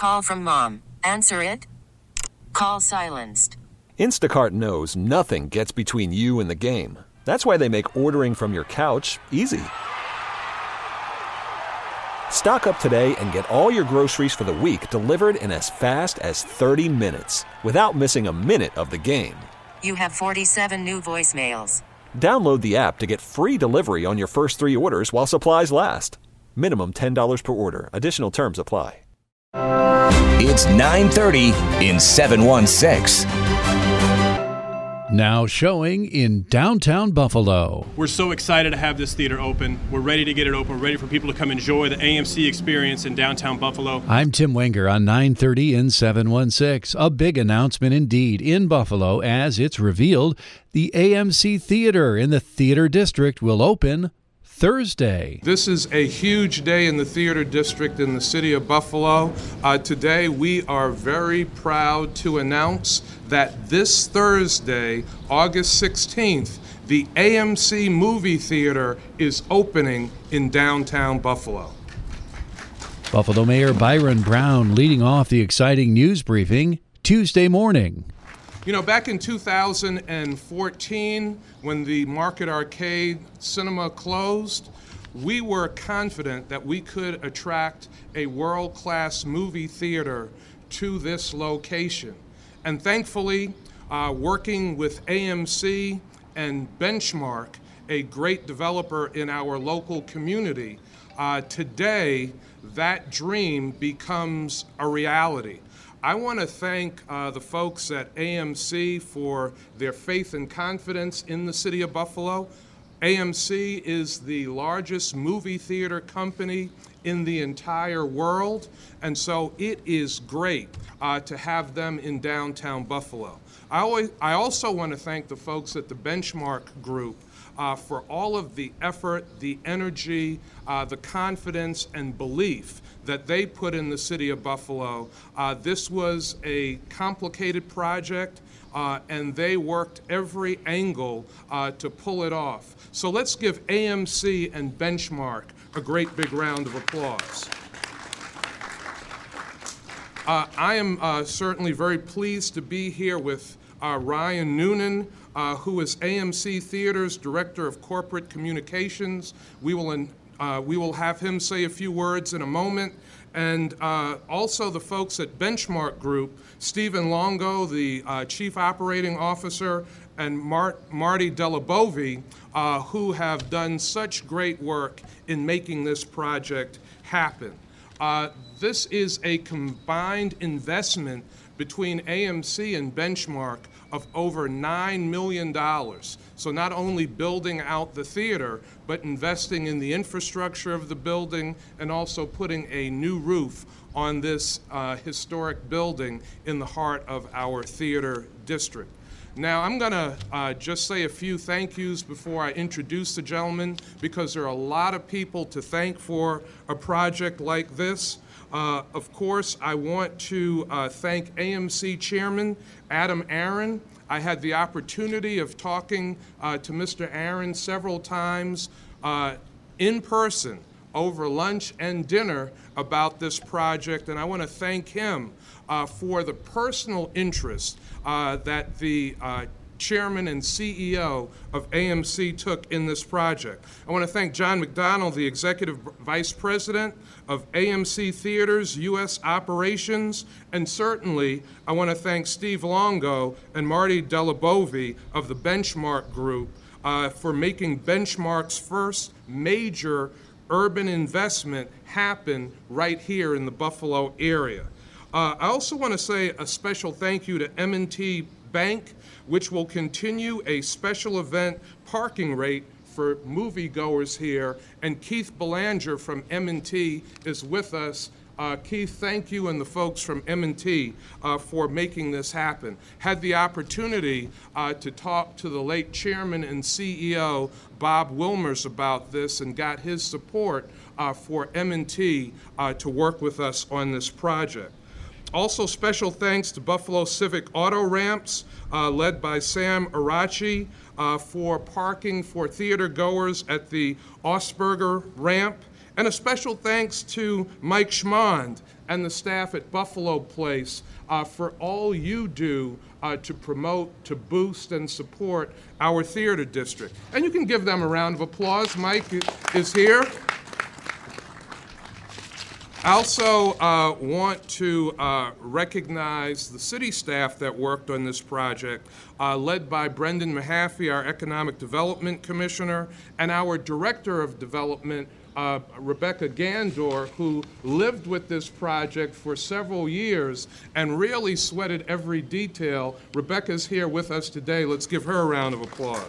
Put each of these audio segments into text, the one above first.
call from mom. Answer it. Call silenced. Instacart knows nothing gets between you and the game. That's why they make ordering from your couch easy. Stock up today and get all your groceries for the week delivered in as fast as 30 minutes without missing a minute of the game. You have 47 new voicemails. Download the app to get free delivery on your first 3 orders while supplies last. Minimum $10 per order. Additional terms apply. It's 9:30 in 716. Now showing in downtown Buffalo. We're so excited to have this theater open. We're ready to get it open. We're ready for people to come enjoy the AMC experience in downtown Buffalo. I'm Tim Wenger on 9:30 in 716. A big announcement indeed in Buffalo as it's revealed the AMC Theater in the Theater District will open Thursday. This is a huge day in the Theater District in the city of Buffalo. Today we are very proud to announce that this Thursday, August 16th, the AMC Movie Theater is opening in downtown Buffalo. Buffalo Mayor Byron Brown leading off the exciting news briefing Tuesday morning. You know, back in 2014, when the Market Arcade Cinema closed, we were confident that we could attract a world-class movie theater to this location. And thankfully, working with AMC and Benchmark, a great developer in our local community, today that dream becomes a reality. I want to thank the folks at AMC for their faith and confidence in the city of Buffalo. AMC is the largest movie theater company in the entire world, and so it is great to have them in downtown Buffalo. I also want to thank the folks at the Benchmark Group for all of the effort, the energy, the confidence and belief that they put in the city of Buffalo. This was a complicated project, and they worked every angle to pull it off. So let's give AMC and Benchmark a great big round of applause. I am certainly very pleased to be here with Ryan Noonan, who is AMC Theater's Director of Corporate Communications. We will have him say a few words in a moment. And also the folks at Benchmark Group, Stephen Longo, the Chief Operating Officer, and Marty Delabovi, who have done such great work in making this project happen. This is a combined investment between AMC and Benchmark of over $9 million. So not only building out the theater, but investing in the infrastructure of the building and also putting a new roof on this historic building in the heart of our theater district. Now, I'm going to just say a few thank yous before I introduce the gentleman, because there are a lot of people to thank for a project like this. Of course, I want to thank AMC Chairman Adam Aron. I had the opportunity of talking to Mr. Aron several times in person over lunch and dinner about this project, and I want to thank him for the personal interest that the Chairman and CEO of AMC took in this project. I want to thank John McDonald, the Executive Vice President of AMC Theaters U.S. Operations, and certainly I want to thank Steve Longo and Marty Delabovi of the Benchmark Group for making Benchmark's first major urban investment happen right here in the Buffalo area. I also want to say a special thank you to M&T Bank, which will continue a special event parking rate for moviegoers here. And Keith Belanger from M&T is with us. Keith, thank you and the folks from M&T for making this happen. Had the opportunity to talk to the late chairman and CEO, Bob Wilmers, about this and got his support for M&T to work with us on this project. Also, special thanks to Buffalo Civic Auto Ramps, led by Sam Arachi, for parking for theater goers at the Osberger ramp. And a special thanks to Mike Schmond and the staff at Buffalo Place for all you do to promote, to boost, and support our theater district. And you can give them a round of applause. Mike is here. I also want to recognize the city staff that worked on this project, led by Brendan Mahaffey, our Economic Development Commissioner, and our Director of Development, Rebecca Gandor, who lived with this project for several years and really sweated every detail. Rebecca's here with us today. Let's give her a round of applause.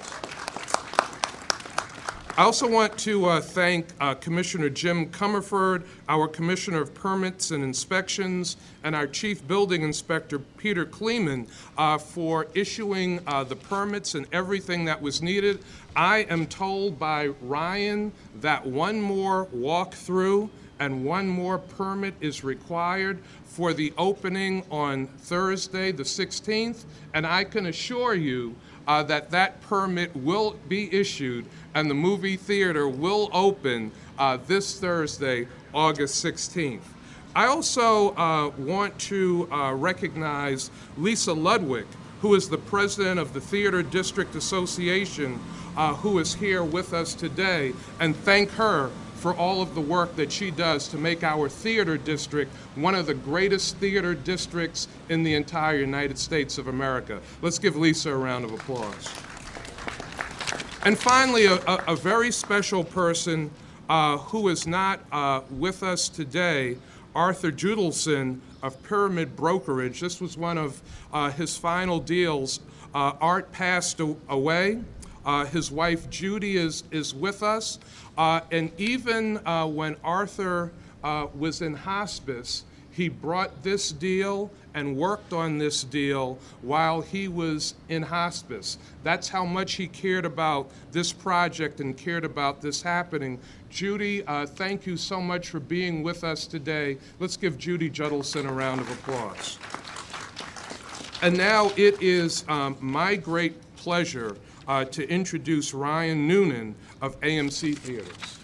I also want to thank Commissioner Jim Comerford, our Commissioner of Permits and Inspections, and our Chief Building Inspector, Peter Kleeman, for issuing the permits and everything that was needed. I am told by Ryan that one more walkthrough and one more permit is required for the opening on Thursday, the 16th, and I can assure you that that permit will be issued and the movie theater will open this Thursday, August 16th. I also want to recognize Lisa Ludwig, who is the president of the Theater District Association, who is here with us today, and thank her for all of the work that she does to make our theater district one of the greatest theater districts in the entire United States of America. Let's give Lisa a round of applause. And finally, a very special person who is not with us today, Arthur Judelson of Pyramid Brokerage. This was one of his final deals. Art passed away. His wife Judy is with us. And even when Arthur was in hospice, he brought this deal and worked on this deal while he was in hospice. That's how much he cared about this project and cared about this happening. Judy, thank you so much for being with us today. Let's give Judy Judelson a round of applause. And now it is my great pleasure to introduce Ryan Noonan of AMC Theaters.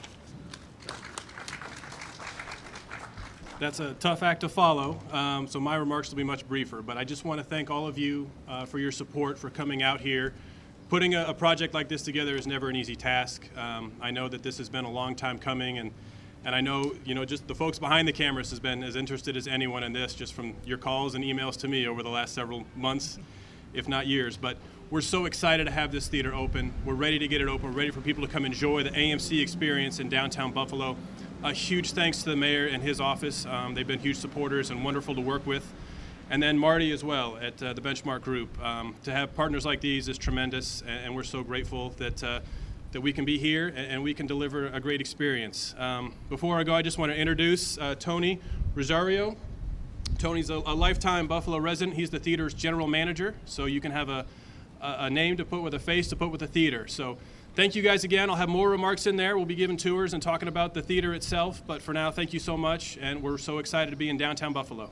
That's a tough act to follow, so my remarks will be much briefer. But I just want to thank all of you for your support, for coming out here. Putting a project like this together is never an easy task. I know that this has been a long time coming, and I know, just the folks behind the cameras has been as interested as anyone in this, just from your calls and emails to me over the last several months, if not years. But we're so excited to have this theater open. We're ready to get it open. We're ready for people to come enjoy the AMC experience in downtown Buffalo. A huge thanks to the mayor and his office. They've been huge supporters and wonderful to work with. And then Marty as well at the Benchmark Group. To have partners like these is tremendous, and we're so grateful that we can be here and we can deliver a great experience. Before I go, I just want to introduce Tony Rosario. Tony's a lifetime Buffalo resident. He's the theater's general manager, so you can have a name to put with a face to put with the theater. So thank you guys again. I'll have more remarks in there. We'll be giving tours and talking about the theater itself. But for now, thank you so much, and we're so excited to be in downtown Buffalo.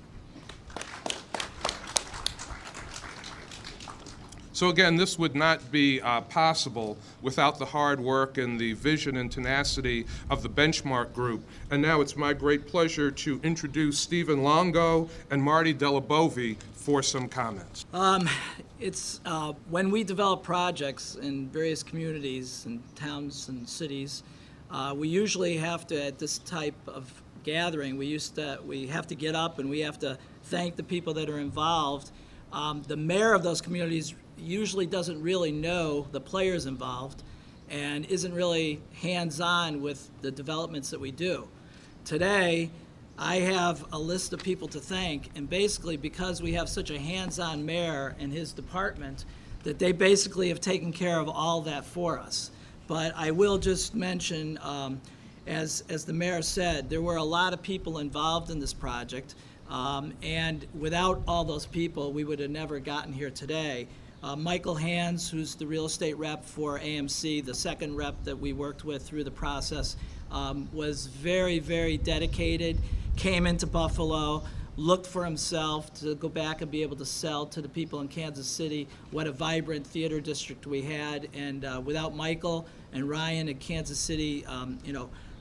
So again, this would not be possible without the hard work and the vision and tenacity of the Benchmark Group. And now it's my great pleasure to introduce Stephen Longo and Marty Delabovi for some comments. It's when we develop projects in various communities and towns and cities, we usually have to, at this type of gathering, we have to get up and we have to thank the people that are involved. The mayor of those communities usually doesn't really know the players involved and isn't really hands-on with the developments that we do. Today, I have a list of people to thank, and basically because we have such a hands-on mayor and his department, that they basically have taken care of all that for us. But I will just mention, as the mayor said, there were a lot of people involved in this project, and without all those people, we would have never gotten here today. Michael Hands, who's the real estate rep for AMC, the second rep that we worked with through the process, was very, very dedicated, came into Buffalo, looked for himself to go back and be able to sell to the people in Kansas City what a vibrant theater district we had. And without Michael and Ryan in Kansas City,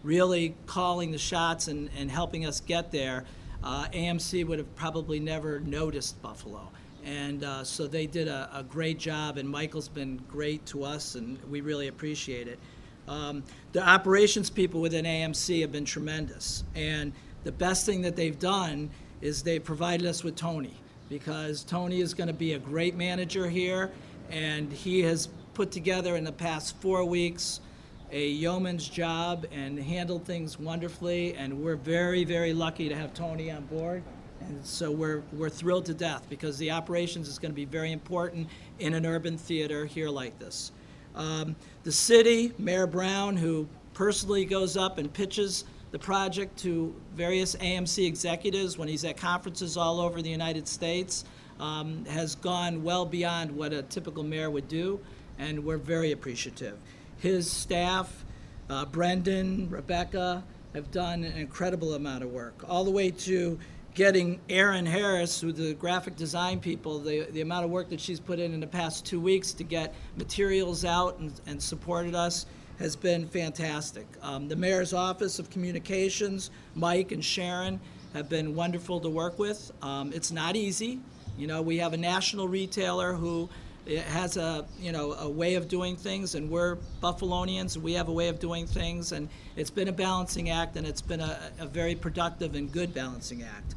really calling the shots and helping us get there, AMC would have probably never noticed Buffalo. And so they did a great job, and Michael's been great to us, and we really appreciate it. The operations people within AMC have been tremendous, and the best thing that they've done is they provided us with Tony, because Tony is going to be a great manager here, and he has put together in the past 4 weeks a yeoman's job and handled things wonderfully, and we're very, very lucky to have Tony on board. And so we're thrilled to death, because the operations is going to be very important in an urban theater here like this. The city, Mayor Brown, who personally goes up and pitches the project to various AMC executives when he's at conferences all over the United States, has gone well beyond what a typical mayor would do, and we're very appreciative. His staff, Brendan, Rebecca, have done an incredible amount of work, all the way to getting Erin Harris, who the graphic design people, the amount of work that she's put in the past 2 weeks to get materials out and supported us has been fantastic. The Mayor's Office of Communications, Mike and Sharon, have been wonderful to work with. It's not easy. You know, we have a national retailer who has a way of doing things, and we're Buffalonians, and we have a way of doing things, and it's been a balancing act, and it's been a very productive and good balancing act.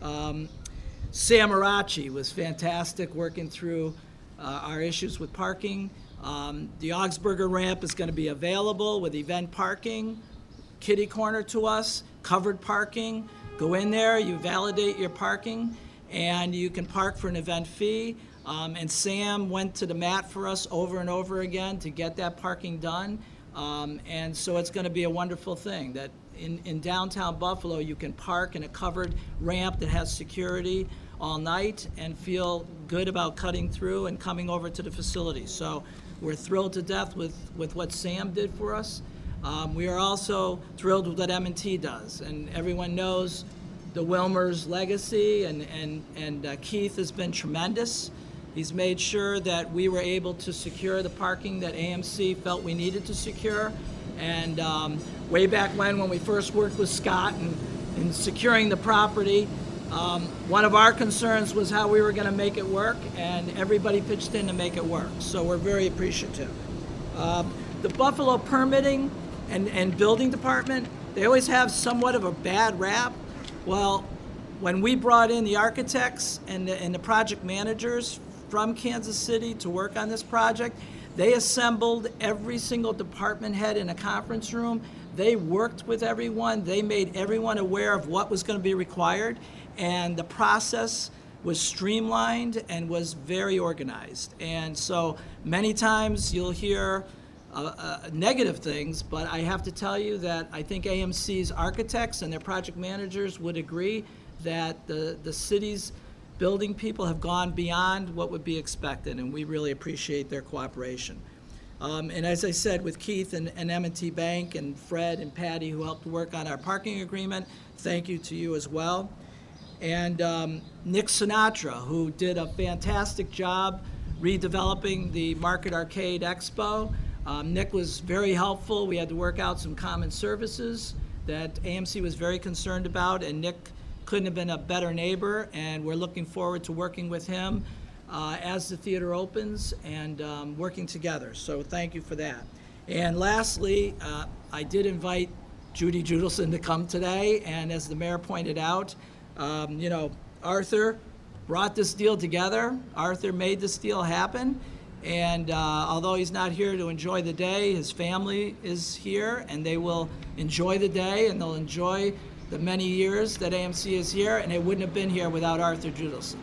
Sam Arachi was fantastic working through our issues with parking. The Augsburger ramp is going to be available with event parking, kitty corner to us, covered parking. Go in there, you validate your parking, and you can park for an event fee. And Sam went to the mat for us over and over again to get that parking done. And so it's going to be a wonderful thing that in downtown Buffalo you can park in a covered ramp that has security all night and feel good about cutting through and coming over to the facility. So we're thrilled to death with what Sam did for us. We are also thrilled with what M&T does, and everyone knows the Wilmer's legacy, and Keith has been tremendous. He's made sure that we were able to secure the parking that AMC felt we needed to secure. And way back when we first worked with Scott in securing the property, one of our concerns was how we were going to make it work, and everybody pitched in to make it work. So we're very appreciative. The Buffalo permitting and building department, they always have somewhat of a bad rap. Well, when we brought in the architects and the project managers from Kansas City to work on this project, they assembled every single department head in a conference room. They worked with everyone. They made everyone aware of what was going to be required, and the process was streamlined and was very organized. And so many times you'll hear negative things, but I have to tell you that I think AMC's architects and their project managers would agree that the city's building people have gone beyond what would be expected, and we really appreciate their cooperation. And as I said, with Keith and M&T Bank and Fred and Patty, who helped work on our parking agreement, thank you to you as well. And Nick Sinatra, who did a fantastic job redeveloping the Market Arcade Expo. Nick was very helpful. We had to work out some common services that AMC was very concerned about, and Nick couldn't have been a better neighbor, and we're looking forward to working with him as the theater opens and working together. So thank you for that. And lastly, I did invite Judy Judelson to come today, and as the mayor pointed out, Arthur brought this deal together. Arthur made this deal happen, and although he's not here to enjoy the day, his family is here, and they will enjoy the day, and they'll enjoy the many years that AMC is here, and it wouldn't have been here without Arthur Judelson.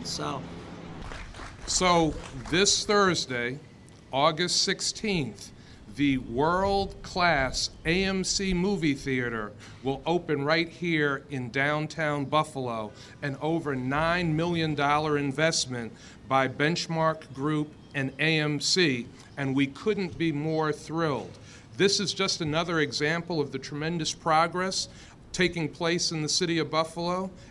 So this Thursday, August 16th, the world-class AMC movie theater will open right here in downtown Buffalo, an over $9 million investment by Benchmark Group and AMC, and we couldn't be more thrilled. This is just another example of the tremendous progress taking place in the city of Buffalo,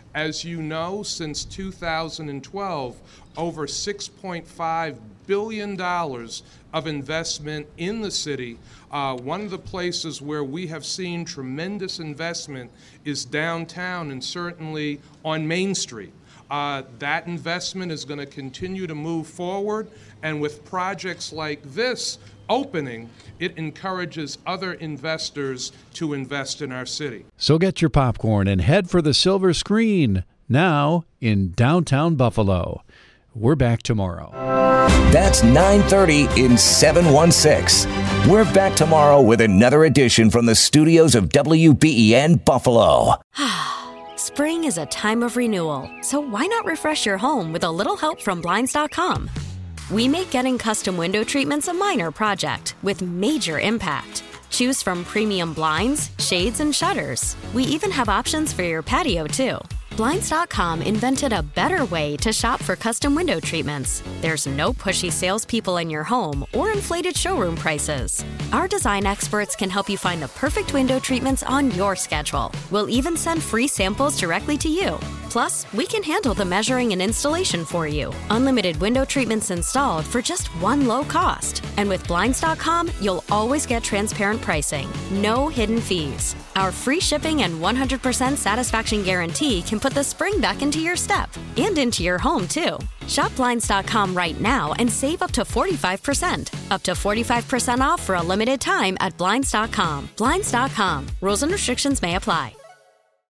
As you know, since 2012, over $6.5 billion of investment in the city. One of the places where we have seen tremendous investment is downtown and certainly on Main Street. That investment is going to continue to move forward, and with projects like this opening, it encourages other investors to invest in our city. So get your popcorn and head for the silver screen, now in downtown Buffalo. We're back tomorrow. That's 9:30 in 716. We're back tomorrow with another edition from the studios of WBEN Buffalo. Spring is a time of renewal, so why not refresh your home with a little help from Blinds.com? We make getting custom window treatments a minor project with major impact. Choose from premium blinds, shades, and shutters. We even have options for your patio, too. Blinds.com invented a better way to shop for custom window treatments. There's no pushy salespeople in your home or inflated showroom prices. Our design experts can help you find the perfect window treatments on your schedule. We'll even send free samples directly to you. Plus, we can handle the measuring and installation for you. Unlimited window treatments installed for just one low cost. And with Blinds.com, you'll always get transparent pricing. No hidden fees. Our free shipping and 100% satisfaction guarantee can put the spring back into your step and into your home, too. Shop Blinds.com right now and save up to 45%. Up to 45% off for a limited time at Blinds.com. Blinds.com. Rules and restrictions may apply.